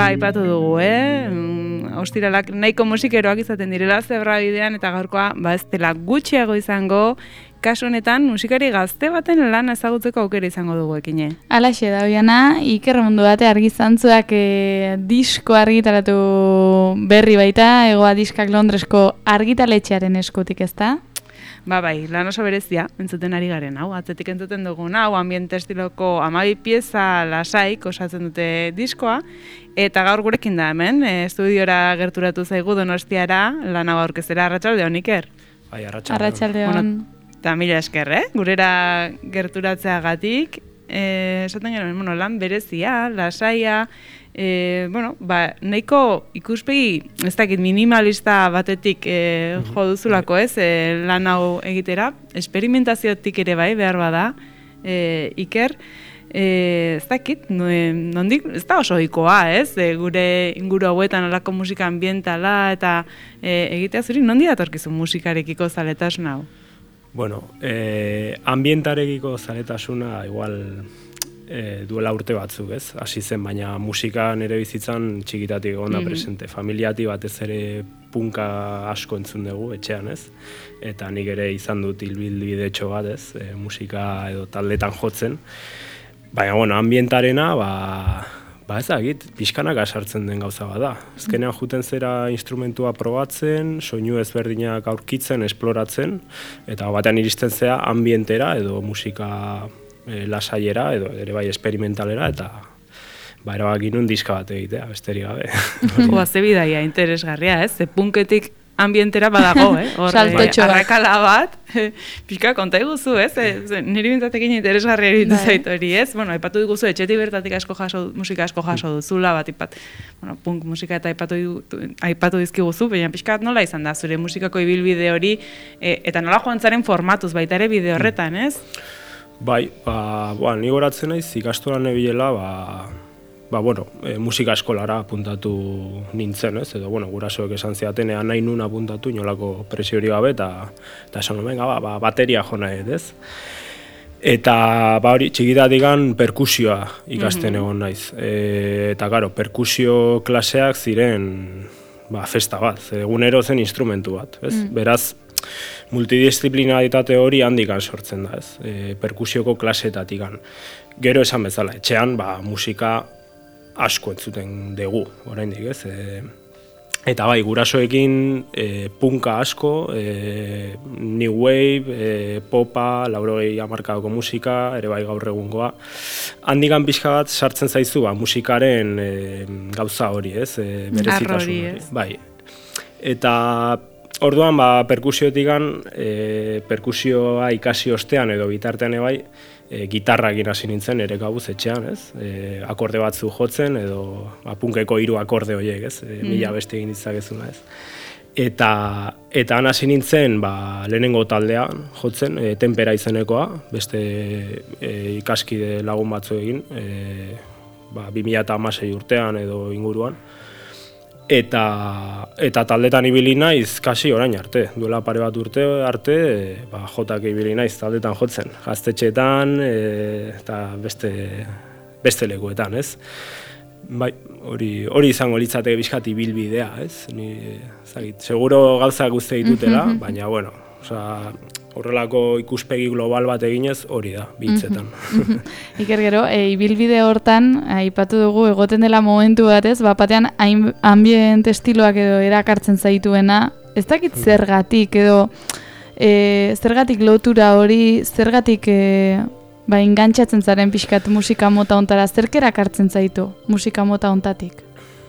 aipatu dugu, ostiralak nahiko musikeroak izaten direla zebra bidean, eta gaurkoa ez dela gutxiago izango, kasu honetan musikari gazte baten lan ezagutzeko aukera izango dugu ekine. Alaxe da, Oiana, Iker Mundu Bate argizantzuak disko argitaratu berri baita, Hegoa Diskak Londresko argitaletxearen eskutik, ezta? Bai, lan oso berezia, entzuten ari garen, hau, atzetik entzuten dugun, hau, ambiente estiloko 12 pieza lasaik osatzen dute diskoa, eta gaur gurekin da hemen, estudiora gerturatu zaigu Donostiara, lan hau aurkeztera, arratsaldeon, Iker? Bai, arratsaldeon. Arratsaldeon. Eta mila esker, gurera gerturatzeagatik, esaten gero, lan berezia, lasaia, nahiko ikuspegi, ez dakit minimalista batetik jo duzulako lan hau egitera, esperimentaziotik ere bai, behar bada, Iker, ez dakit, nondik, ez da oso ohikoa, gure inguru hauetan alako musika ambientala, eta egitea zuri, nondi datorkizu musikarekiko zaletasun hau? Bueno, ambientarekiko zaletasuna igual duela urte batzuk, hasi zen, baina musika nire bizitzan txikitatik egon da presente. Familiati batez ere punka asko entzun dugu etxean, eta nik ere izan dut ibilbidetxo bat, musika edo taldetan jotzen. Baina, ambientarena, ezagit, pixkanaka sartzen den gauza bada. Azkenean juten zera instrumentua probatzen, soinu ezberdinak aurkitzen, esploratzen, eta batean iristen zera ambientera edo musika lasaiera edo ere bai esperimentalera, eta erabaki nun diska bat egitea, besterik gabe. Ze bidaia interesgarria, ze punketik ambientera badago, Saltotxo bat. Arrakala bat, pixka konta iguzu, niri bintatekin interesgarria egitu zaitu hori, aipatu diguzu, etxetik bertatik musika asko jaso duzula, punk musika eta aipatu dizkiguzu, baina pixka nola izan da zure musikako ibilbide hori, eta nola joan zaren formatuz baita ere bide horretan, ez? Bai, ni goratzen naiz, ikastolan nebilela, musika eskolara apuntatu nintzen, edo, gurasoek esan ziaten, nahi nun apuntatu, inolako presiori gabe, eta esan nuen, bateria jona ez? Eta, hori, txikitatikan perkusioa ikasten egon naiz. Eta, karo, perkusio klaseak ziren, festa bat, egunero zen instrumentu bat, ez? Beraz, multidisciplinaritate hori handikan sortzen da, ez? Perkusioko klasetatikan. Gero esan bezala, etxean, musika asko entzuten dugu, oraindik, ez? Eta gurasoekin punka asko, new wave, popa, 80 hamarkadako musika, ere bai gaur egungoa. Handikan pixka bat sartzen zaizu, musikaren gauza hori, ez? Berezitasun hori. Bai. Eta orduan, perkusiotikan, perkusioa ikasi ostean edo bitartean ebai, gitarrakin hasi nintzen ere gabuz etxean, ez? Akorde batzu jotzen edo punkeko 3 akorde horiek, ez? Mila beste egin ditzakezuna, ez? Eta han hasi nintzen, lehenengo taldean jotzen, Tempera izenekoa, beste ikaskide lagun batzu egin, 2016 urtean edo inguruan. Eta taldetan ibili naiz kasi orain arte, duela pare bat urte arte, jotak ibili naiz taldetan jotzen, gaztetxeetan eta beste lekuetan, ez? Bai, hori izango litzateke bizkat ibilbidea, ez? Seguro gauzak guzti ditutela, baina, horrelako ikuspegi global bat eginez hori da, bitzetan. Iker, gero, ibilbide hortan, aipatu dugu, egoten dela momentu batez, batean ambient estiloak edo erakartzen zaituena, ez dakit zergatik edo zergatik lotura hori, zergatik ingantzatzen zaren pixkat musika mota ontara, zerk erakartzen zaitu musika mota ontatik?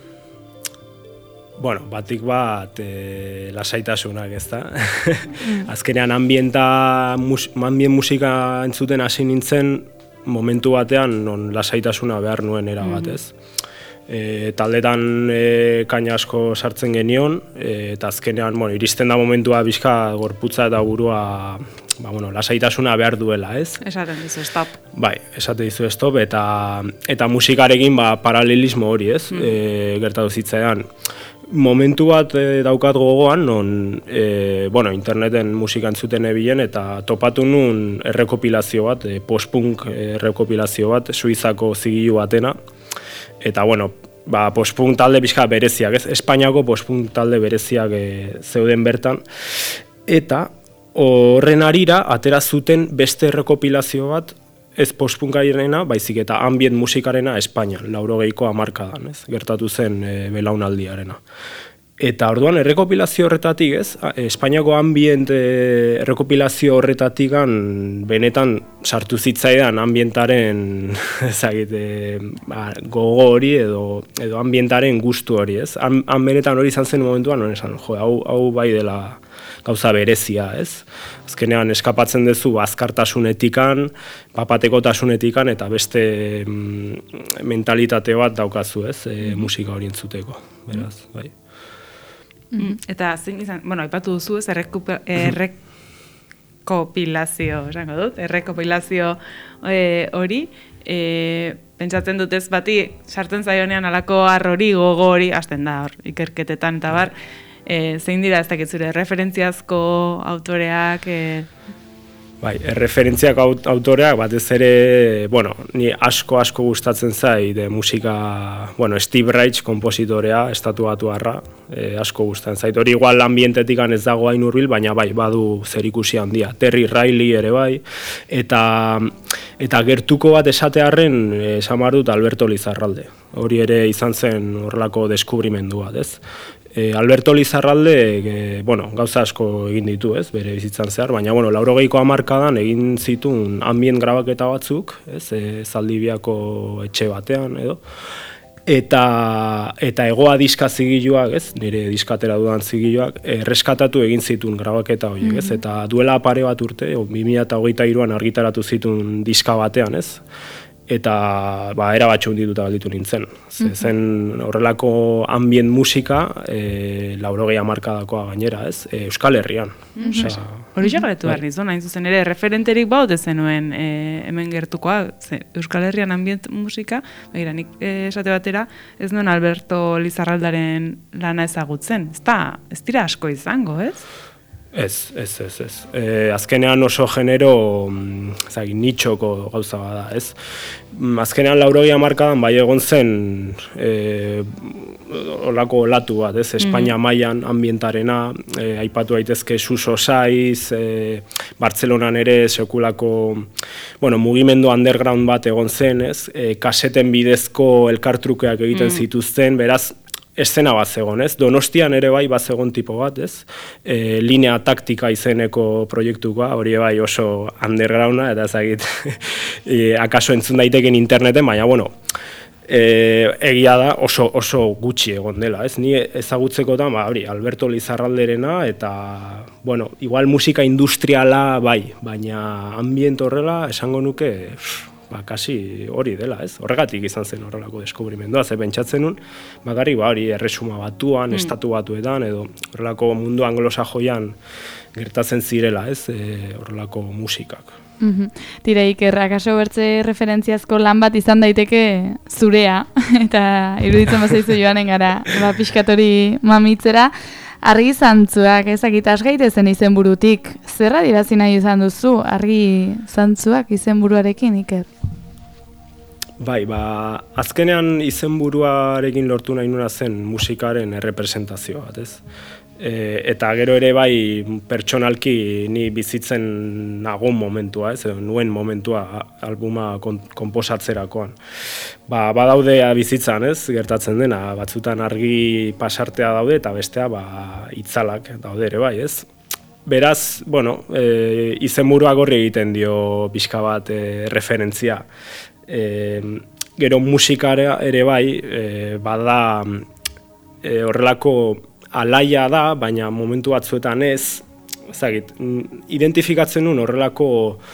Batik bat lasaitasunak, ez da? Azkenean ambient musika entzuten hasi nintzen momentu batean non lasaitasuna behar nuen erabat, ez? Taldetan kaina asko sartzen genion, eta azkenean iristen da momentua bizka gorputza eta burua lasaitasuna behar duela, ez? Esaten dizu stop. Bai, esaten dizu stop, eta musikarekin paralelismo hori, ez? Gertatu zitzaidan. Momentu bat daukat gogoan, non interneten musika entzuten ebilen, eta topatu nun errekopilazio bat, post-punk errekopilazio bat, Suizako zigilu batena. Eta, post-punk talde pixka bereziak, ez? Espainiako post-punk talde bereziak zeuden bertan, eta horren arira atera zuten beste rekopilazio bat, ez post-punkarena, baizik eta ambient musikarena Espainian, 80ko hamarkadan, ez? Gertatu zen belaunaldiarena. Eta orduan errekopilazio horretatik, ez? Espainiako ambient errekopilazio horretatik benetan sartu zitzaidan ambientaren gogo hori edo ambientaren gustu hori, ez? Han benetan hori izan zen momentuan, esan, hau bai dela gauza berezia, ez? Azkenean eskapatzen duzu azkartasunetikan, papatekotasunetikan eta beste mentalitate bat daukazu, ez? Musika hori entzuteko, beraz, bai. Eta zein izan, aipatu duzu ez, errekopilazio, esango dut, errekopilazio hori, pentsatzen dut ez bati, sartzen zaionean alako arrori, gogo hori, hasten da hor, ikerketetan eta bar, zein dira ez dakit zure, referentziazko autoreak? Bai, referentziak autoreak batez ere, ni asko gustatzen zait musika, Steve Reich konpositorea, estatuatuarra, asko gustatzen zait. Hori igual ambientetikan ez dago hain hurbil, baina bai, badu zerikusi handia. Terry Riley ere bai, eta gertuko bat esatearren esan behar dut Alberto Lizarralde. Hori ere izan zen horrelako deskubrimendu bat, ez? Alberto Lizarralde, gauza asko egin ditu, ez, bere bizitzan zehar, baina, 80ko hamarkadan egin zituen ambient grabaketa batzuk, ez, Zaldibiako etxe batean, edo, eta Hegoa diska zigiluak, ez, nire diskatera dudan zigiluak, erreskatatu egin zituen grabaketa horiek, ez, eta duela pare bat urte, 2023an argitaratu zituen diska batean, ez, eta erabatxo hundituta galditu nintzen. Zen horrelako ambient musika, 80 hamarkadakoa gainera, ez? Euskal Herrian. Hori galetu behar nizun, hain zuzen ere, referenterik baute zenuen hemen gertukoa, Euskal Herrian ambient musika, nik esate batera, ez nuen Alberto Lizarraldaren lana ezagutzen. Ez dira asko izango, ez? Ez. Azkenean oso genero nitxoko gauza bada, ez? Azkenean 80 hamarkadan bai egon zen olako olatu bat, ez? Espainia mailan ambientarena, aipatu daitezke Suso Saiz, Bartzelonan ere sekulako mugimendu underground bat egon zen, ez? Kaseten bidezko elkartrukeak egiten zituzten, beraz, eszena bat zegoen, ez? Donostian ere bai bat zegoen tipo bat, ez? Linea taktika izeneko proiektukoa, hori bai oso undergrounda, eta ezagit, akaso entzun daiteken interneten, baina, egia da oso gutxi egon dela, ez? Ni ezagutzekotan, hori, Alberto Lizarralderena, eta, igual musika industriala bai, baina ambient horrela esango nuke, kasi hori dela, ez? Horregatik izan zen horrelako deskubrimendua, ze pentsatzen nun, bakarrik hori Erresuma Batuan, Estatu Batuetan, edo horrelako mundu anglosajoian gertatzen zirela, ez? Horrelako musikak. Tira, Iker, akaso bertze referentziazko lan bat izan daiteke zurea, eta iruditzen bazaizu joanen gara, pixkatori mamitzera, argi zantzuak, ezakit, asgaitezen izenburutik, zerra dirazi nahi izan duzu, argi zantzuak izenburuarekin, Iker? Bai, azkenean izenburuarekin lortu nahi nuna zen musikaren errepresentazio bat, ez? Eta gero ere bai pertsonalki ni bizitzen nagon momentua, ez? Nuen momentua albuma konposatzerakoan. Badaude bizitzan, ez? Gertatzen dena, batzutan argi pasartea daude eta bestea itzalak daude ere bai, ez? Beraz, izenburuak horri egiten dio pixka bat referentzia. Gero musikara ere bai, bada horrelako alaia da, baina momentu batzuetan ez, ezagit, identifikatzen nuen horrelako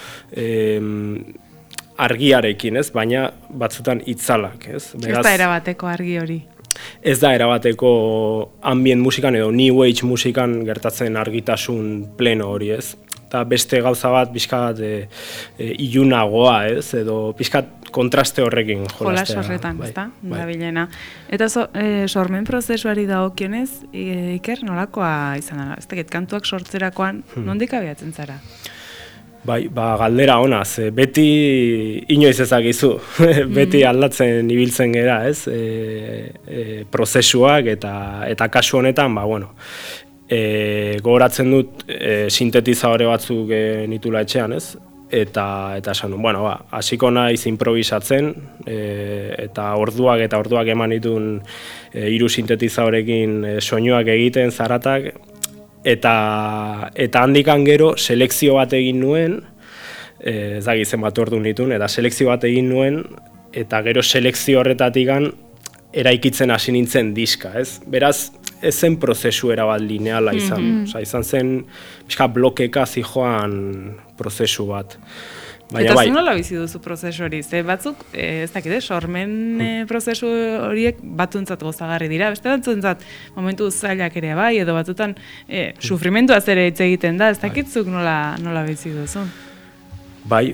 argiarekin, ez? Baina batzuetan itzalak, ez? Ez da erabateko argi hori. Ez da erabateko ambient musikan edo new age musikan gertatzen argitasun pleno hori, ez? Eta beste gauza bat pixkat ilunagoa, ez? Edo pixkat kontraste horrekin jolastea. Jolas horretan, ez da? Bilena. Eta sormen prozesuari dagokionez, Iker, nolakoa izan da? Ez dakit, kantuak sortzerakoan, nondik abiatzen zara? Bai, galdera honaz, beti inoiz ezagizu, beti aldatzen ibiltzen gera, ez? Prozesuak eta kasu honetan, gogoratzen dut sintetizadore batzuk nitula etxean, ez? Eta esan, hasiko naiz improvisatzen, eta orduak eman ditun 3 sintetizadorekin soinuak egiten, zaratak, eta handikan gero selekzio bat egin nuen, ez dakit zenbat ordu nituen, eta selekzio bat egin nuen, eta gero selekzio horretatikan eraikitzen hasi nintzen diska, ez? Beraz, ez zen prozesu erabat lineala izan, izan zen pixka blokeka zijoan prozesu bat. Eta zu nola bizi duzu prozesu hori? Ze batzuk, ez dakide, sormen prozesu horiek batuntzat gozagarri dira, beste batzuntzat momentu zailak ere bai, edo batzutan sufrimenduaz ere hitz egiten da, ez dakitzuk nola bizi duzu? Bai,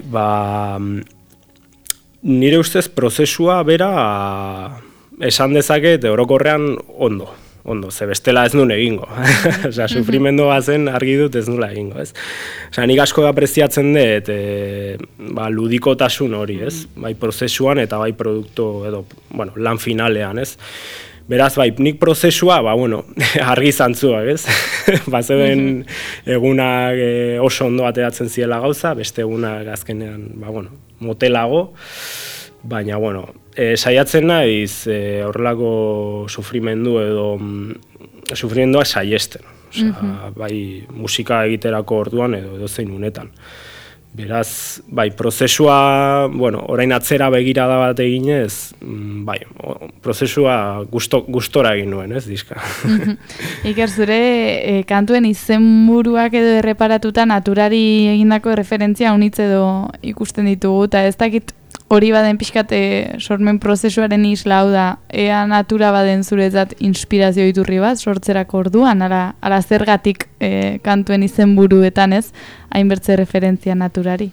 nire ustez prozesua bera esan dezaket orokorrean ondo, ze bestela ez nuen egingo. Osea, sufrimendu bazen argi dut ez nula egingo, ez? Osea, nik asko apreziatzen dut ludikotasun hori, ez? Bai prozesuan eta bai produktu edo, lan finalean, ez? Beraz, bai, nik prozesua, argi zantzuak, ez? Bazeuden egunak oso ondo ateratzen ziela gauza, beste egunak azkenean, motelago, baina, saiatzen naiz horrelako sufrimendu edo sufrimendua saiesten. Osea, bai, musika egiterako orduan edo zein unetan. Beraz, bai, prozesua, orain atzera begirada bat eginez, bai, prozesua gustora egin nuen, ez, diska. Iker, zure kantuen izenburuak edo erreparatuta naturari egindako referentzia unitz edo ikusten ditugu, eta ez dakit hori baden pixkat sormen prozesuaren isla, hau da, ea natura baden zuretzat inspirazio iturri bat sortzerako orduan, ala zergatik kantuen izenburuetan, ez, hainbertze referentzia naturari?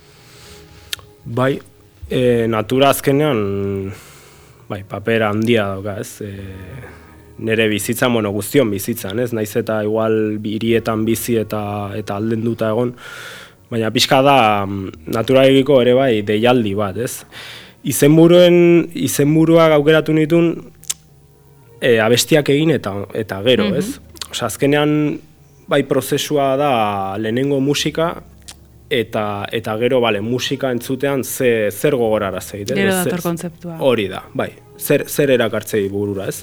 Bai, natura azkenean, bai, paper handia dauka, ez, nire bizitzan, guztion bizitzan, ez, naiz eta igual hirietan bizi eta aldenduta egon, baina pixka da naturarekiko ere bai deialdi bat, ez? Izenburuak aukeratu nituen abestiak egin eta gero, ez? Osea, azkenean bai prozesua da lehenengo musika eta gero musika entzutean zer gogorara zeite. Gero dator kontzeptua. Hori da, bai. Zer erakartzei burura, ez?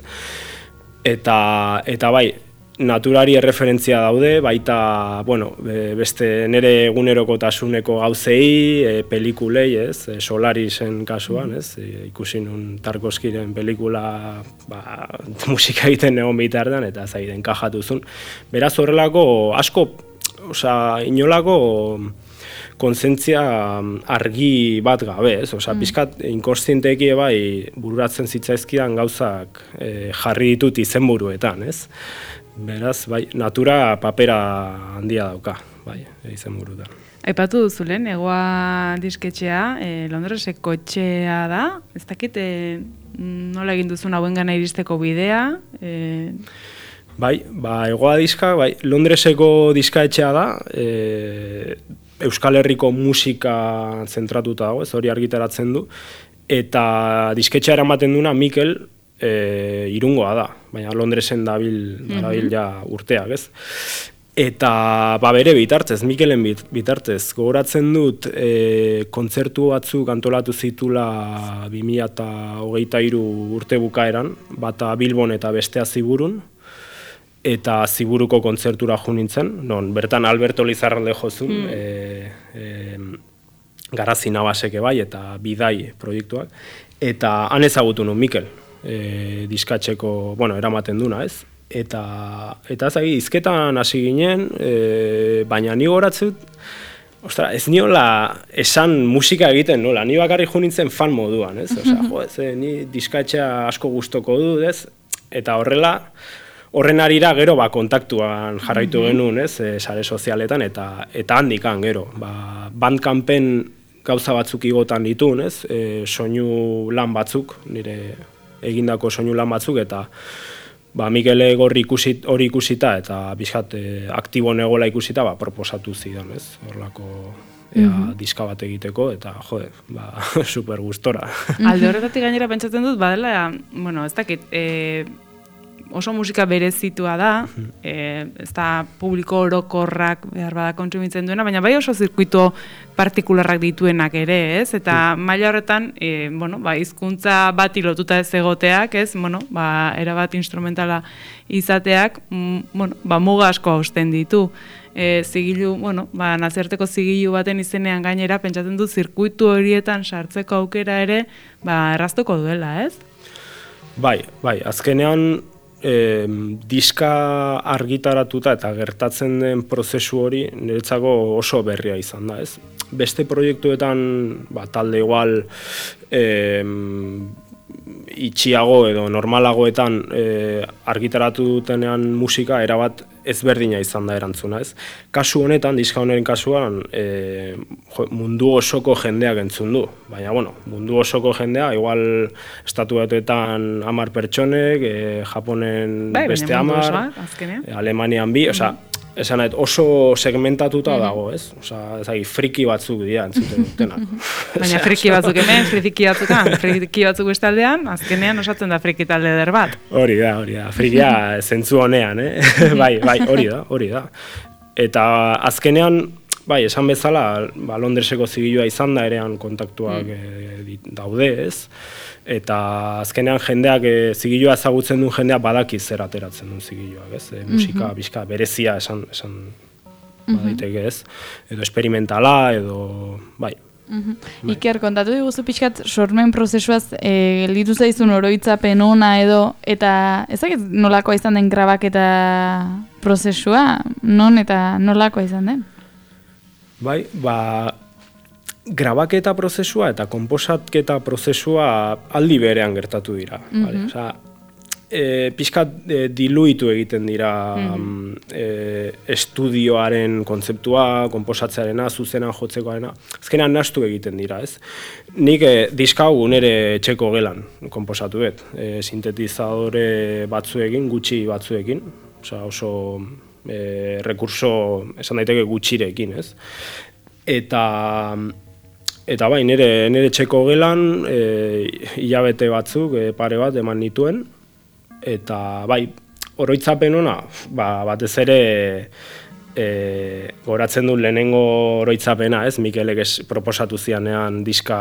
Eta bai, naturari erreferentzia daude, baita, beste nire egunerokotasuneko gauzei, pelikulei, ez, Solarisen kasuan, ez, ikusi nun Tarkovskiren pelikula, musika egiten egon bitartean, eta zaiden kajatuzun. Beraz horrelako, asko, inolako kontzientzia argi bat gabe, ez, pixkat inkontzienteki bai bururatzen zitzaizkidan gauzak jarri ditut izenburuetan, ez. Beraz, bai, natura papera handia dauka, bai, izenburutan. Aipatu duzu lehen, Egoa disketxea, Londreseko etxea da, ez dakit nola egin duzun hauengana iristeko bidea? Bai, Egoa diska, bai, Londreseko diska etxea da, Euskal Herriko musika zentratuta dago, ez hori argitaratzen du, eta disketxea eramaten duna Mikel, Irungoa da, baina Londresen dabil ja urteak, ez? Eta bere bitartez, Mikelen bitartez, gogoratzen dut kontzertu batzuk antolatu zitula 2023 urte bukaeran, bata Bilbon eta bestea Ziburun, eta Ziburuko kontzertura jo nintzen, non bertan Alberto Lizarralde jozun, Garazi Navaseke bai eta Bidai proiektuak, eta han ezagutu nun Mikel, diskatxeko, eramaten duna, ez? Eta zagi, izketan hasi ginen, baina ni goratzut, ez niola esan musika egiten nola, ni bakarrik jo nintzen fan moduan, ez? Osea, ni diskatxea asko gustoko dut, ez? Eta horren arira gero kontaktuan jarraitu genuen, ez? Sare sozialetan, eta handikan gero, Bandcampen gauza batzuk igotan ditun, ez? Soinu lan batzuk, nire egindako soinu lan batzuk, eta Mikele hori ikusita eta bizkat aktibo negola ikusita proposatu zidan, ez? Horlako diska bat egiteko, eta jode, super gustora. Alde horretatik gainera pentsatzen dut, badela, bueno, ez dakit, oso musika berezitua da, ez da publiko orokorrak behar bada kontsumitzen duena, baina bai oso zirkuito partikularrak dituenak ere, ez? Eta maila horretan, bueno, hizkuntza bati lotuta ez egoteak, ez? Bueno, erabat instrumentala izateak, bueno, muga asko hausten ditu. Zigilu, bueno, nazioarteko zigilu baten izenean gainera, pentsatzen dut zirkuitu horietan sartzeko aukera ere, erraztuko duela, ez? Bai, azkenean, diska argitaratuta eta gertatzen den prozesu hori niretzako oso berria izan da, ez? Beste proiektuetan talde igual itxiago edo normalagoetan argitaratu dutenean musika erabat ezberdina izan da erantzuna, ez? Kasu honetan, diska honen kasuan, mundu osoko jendeak entzun du. Baina, bueno, mundu osoko jendea, igual estatu batuetan 10 pertsonek, Japonen beste 10, Alemanian 2, osea, esan nahi, oso segmentatuta dago, ez? Osea, friki batzuk dira entzuten dutenak. Baina friki batzuk hemen, friki batzuk bestaldean, azkenean osatzen da friki talde eder bat. Hori da, frikia zentzu honean, bai, hori da. Eta azkenean, bai, esan bezala, Londreseko zigilua izan da erean kontaktuak daude, ez? Eta azkenean jendeak, zigilua ezagutzen duen jendeak badaki zer ateratzen duen zigiluak, ez? Musika, bizka, berezia esan badaiteke, ez? Edo experimentala, edo, bai. Iker, kontatu diguzu pixkat sormen prozesuaz gelditu zaizun oroitzapen ona edo, eta ezakit nolakoa izan den grabaketa prozesua, non eta nolakoa izan den? Bai, grabaketa prozesua eta konposatketa prozesua aldi berean gertatu dira. Pixkat diluitu egiten dira estudioaren kontzeptua, konposatzearena, zuzenan jotzekoarena. Azkenean nahastu egiten dira, ez? Nik diska hau nire etxeko gelan konposatu dut. Sintetizadore batzuekin, gutxi batzuekin. Oso rekurso, esan daiteke gutxirekin, ez? Eta bai, nire etxeko gelan hilabete batzuk, pare bat eman nituen, eta bai, oroitzapen ona, batez ere goratzen du lehenengo oroitzapena, ez? Mikelek proposatu zianean diska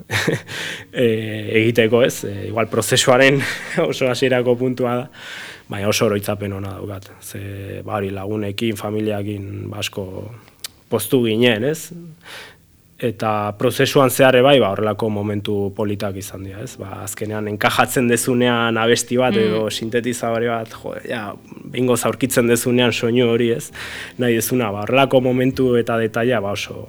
egiteko, ez? Igual prozesuaren oso hasierako puntua da, baina oso oroitzapen ona daukat. Ze lagunekin, familiakin asko poztu ginen, ez? Eta prozesuan zehar bai, horrelako momentu politak izan dira, ez? Azkenean enkajatzen dezunean abesti bat edo sintetizadore bat, bingo aurkitzen dezunean soinu hori, ez? Nahi dezuna, horrelako momentu eta detaila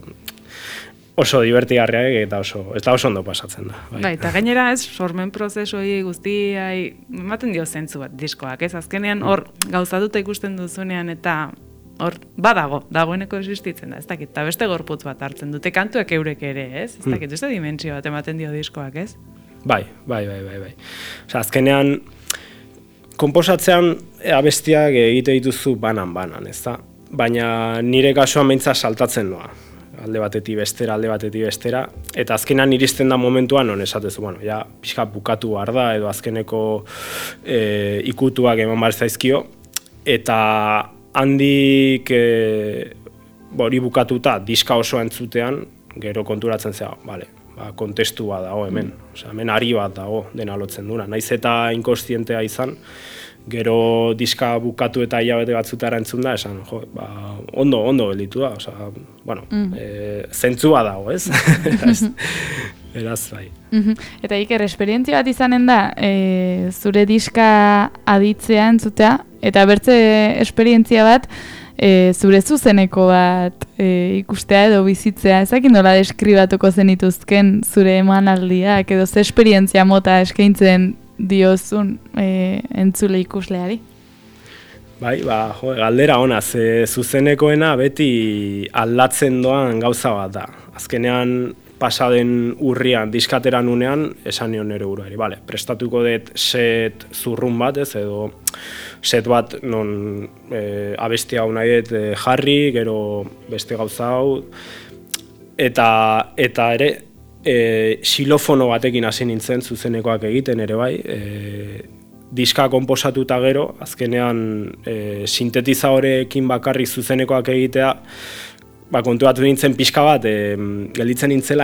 oso divertigarriak eta oso ondo pasatzen da. Bai, eta gainera ez, sormen prozesu hori guztiai, ematen dio zentzu bat diskoak, ez? Azkenean hor gauzatuta ikusten duzunean eta hor, dagoeneko existitzen da, ez dakit, eta beste gorputz bat hartzen dute, kantuak eurek ere, ez? Ez dakit, beste dimentsio bat ematen dio diskoak, ez? Bai. Osa, azkenean, konposatzean abestiak egite dituzu banan, ez da? Baina nire kasuan behintzat saltatzen noa. Alde batetik bestera, eta azkenan iristen da momentuan, non esatezu, ja, pixka bukatu behar da, edo azkeneko ikutuak eman behar zaizkio, eta handik hori bukatuta diska oso entzutean, gero konturatzen zera, kontestu bat dago hemen, hemen ari bat dago dena lotzen duna. Naiz eta inkostientea izan, gero diska bukatu eta hilabete batzutara entzun da, esan, ondo gelditu da, zentzua dago, ez? Eraz, bai. Eta Iker, esperientzia bat izanen da, zure diska aditzea entzutea, eta bertze esperientzia bat, zure zuzeneko bat ikustea edo bizitzea, ezakin nola deskribatuko zenituzken zure emanaldiak, edo ze esperientzia mota eskaintzen diozun entzule ikusleari? Bai, galdera ona, zuzenekoena beti aldatzen doan gauza bat da. Azkenean, pasaden urrian, diskatera nunean, esan nion nire buruari. Prestatuko dut set zurrun bat, ez, edo set bat non abesti hau nahi dut jarri, gero beste gauza hau, eta ere xilofono batekin hasi nintzen zuzenekoak egiten ere bai, diska konposatuta gero, azkenean sintetizadorekin bakarrik zuzenekoak egitea, kontuatu nintzen pixka bat, gelditzen nintzela,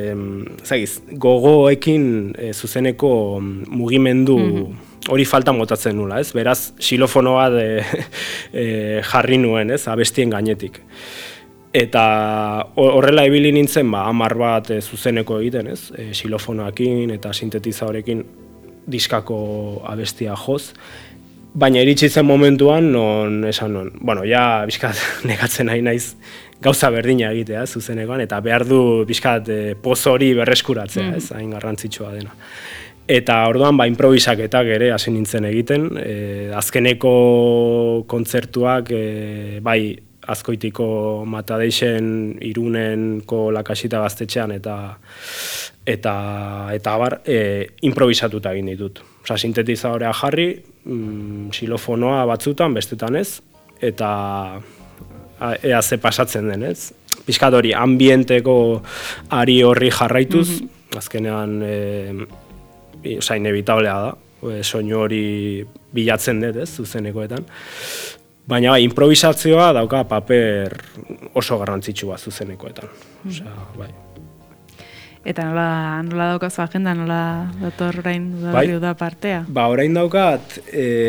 gogoekin zuzeneko mugimendu hori falta motatzen nula, ez? Beraz, xilofono bat jarri nuen, ez? Abestien gainetik. Eta horrela ibili nintzen, 10 bat zuzeneko egiten, ez? Xilofonoakin eta sintetizadorekin diskako abestia joz. Baina iritsi zen momentuan, esan non, ja bizkat negatzen nahi naiz gauza berdina egitea zuzenekoan, eta behar du bizkat poz hori berreskuratzea, ez? Hain garrantzitsua dena. Eta orduan improvisaketak ere hasi nintzen egiten, azkeneko kontzertuak bai Azkoitiko Matadeixen, Irunenko Lakasita gaztetxean eta abar, improvisatuta egin ditut. Osa, sintetizadorea jarri, xilofonoa batzutan, bestetan ez, eta ea ze pasatzen den, ez? Pixkat hori, ambienteko ari horri jarraituz, azkenean inevitablea da, soinu hori bilatzen dut, ez, zuzenekoetan. Baina improvisazioa dauka paper oso garrantzitsua zuzenekoetan. Osea, bai. Eta nola daukazu agenda, nola dator orain da partea? Orain daukat,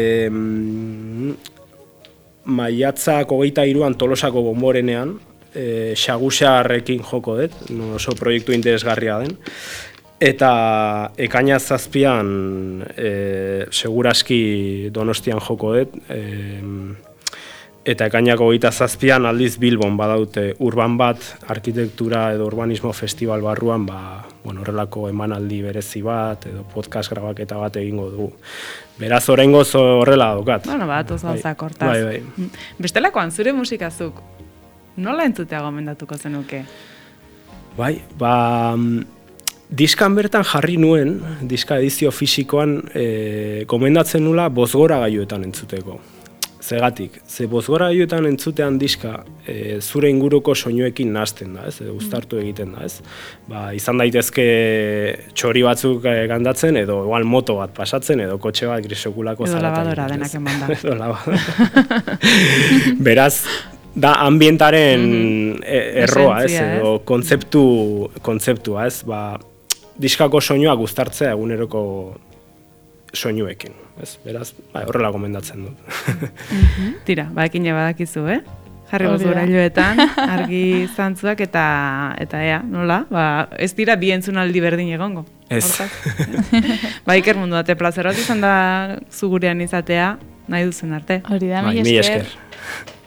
maiatzak 23an Tolosako Bonborenean, Xagusarrekin joko dut, oso proiektu interesgarria den. Eta ekaina 7an seguraski Donostian joko dut, eta ekainako 27an aldiz Bilbon badaute urban bat, arkitektura edo urbanismo festival barruan, horrelako emanaldi berezi bat, edo podcast grabaketa bat egingo dugu. Beraz, oraingoz horrela daukat. Oso gauzak hortaz. Bai. Bestelakoan, zure musikazuk, nola entzutea gomendatuko zenuke? Bai, diskan bertan jarri nuen, diska edizio fisikoan, gomendatzen nula bozgora gailuetan entzuteko. Zegatik, ze bozgora gailuetan entzutean diska zure inguruko soinuekin nahasten da, edo uztartu egiten da, ez? Izan daitezke txori batzuk gandatzen, edo igual moto bat pasatzen, edo kotxe bat grisokulako zaratan. Edo lavadora denak emanda. Edo lavadora. Beraz, da ambientaren erroa, ez? Edo kontzeptua, ez? Diskako soinuak uztartzea eguneroko soinuekin, ez? Beraz, horrela gomendatzen dut. Tira, ekin badakizu, Jarri bozgora gailuetan, argi zantzuak eta ea, nola? Ez dira bi entzunaldi berdin egongo. Ez. Iker mundu date plazerot izan da zu gurean izatea, nahi duzen arte. Hori da, mila esker.